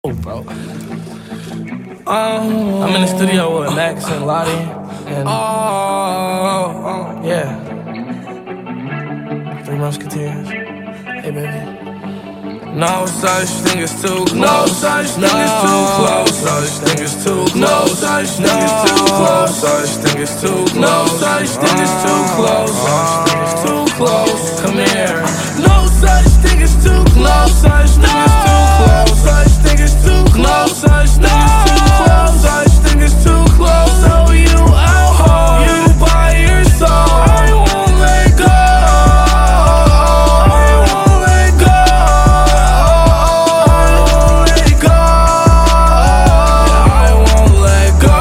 Oh, bro. I'm in the studio with Max and Lottie, and yeah, Three Musketeers. Hey, baby. No such thing as too close. No such thing as too close. Such thing as too close. No such thing as too close. Such thing as too close. No such thing as too close. Such thing as too close. Come here. No such thing as too close. Such thing as too close. Such thing as too close. Such thing as too close. Such thing as too close. So you out home. You by your soul. I won't let go. I won't let go. I won't let go. I won't let go.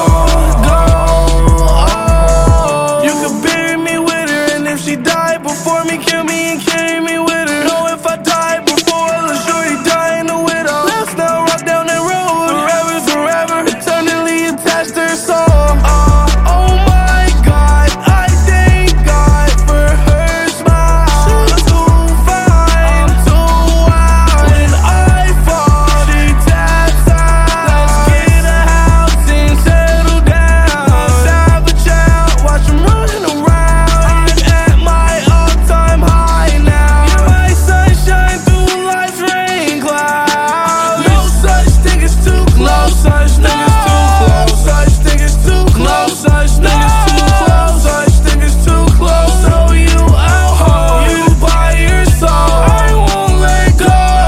You could bury me with her, and if she died before me, kill me and carry me with her. No, if I die before her, let shorty die in the widow. Let's not rock down that road. Forever, forever, eternally attached to her soul. Oh my God, I thank God for her smile. She's too fine, I'm too wild. When I fall, she taps out. Let's get a house and settle down. Let's have a child, watch him running around. I'm at my all-time high now. You're my sunshine through life's rain clouds. No such thing as too close. Such thing as too close. Such thing as too close. Such thing as too close. Such thing as too close. So you out home. You by your soul. I won't let go. I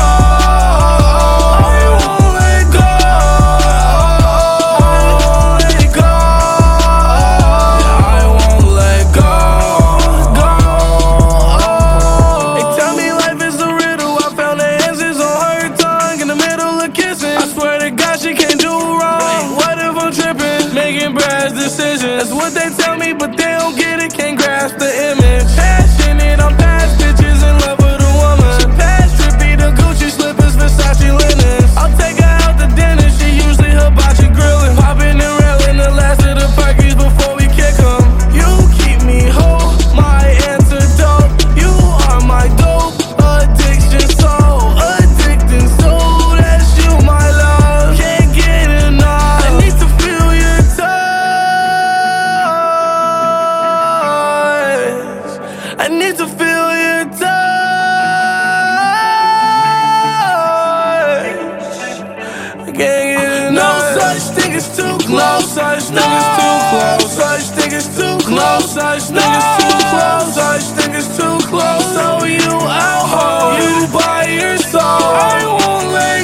won't let go. I won't let go. I won't let go. They tell me life is a riddle. I found the answers on her tongue in the middle of kissing. I swear to God she can't do wrong. What if I'm tripping? Making brash decisions. That's what they tell me, but they don't get it. Can't grasp the image. Passionate, I'm past bitches, in love with a woman. She past trippy, the Gucci slippers, Versace linens. I'll take her out to dinner. She usually hibachi grilling, popping and railing the last of the perkies before we kick 'em. You keep me whole, my antidote. You are my dope addiction, so addicting, so that's you, my love. Can't get enough. I need to feel your touch. I need to feel your touch. I can't get enough. No such thing as too close. Such thing as too close. Such thing as too close. Such thing as too close. Such thing as too close. So you out home. You by your soul. I won't let